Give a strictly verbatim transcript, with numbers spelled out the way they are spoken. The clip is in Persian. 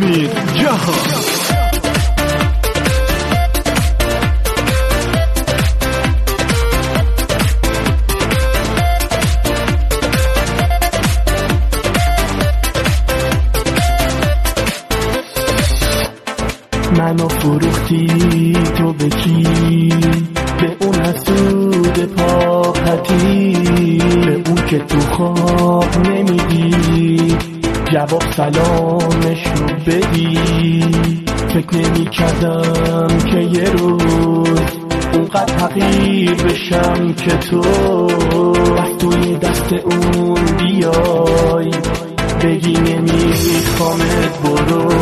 امیر جهان. منو فروختی تو به کی؟ به اون حسود پاپتی، به اون که تو خواب نمیدی جواب سلامشو بدی. فکر نمی کردم که یه روز اونقدر حقیر بشم که تو از توی دست اون بیای بگی نمیخوامت برو.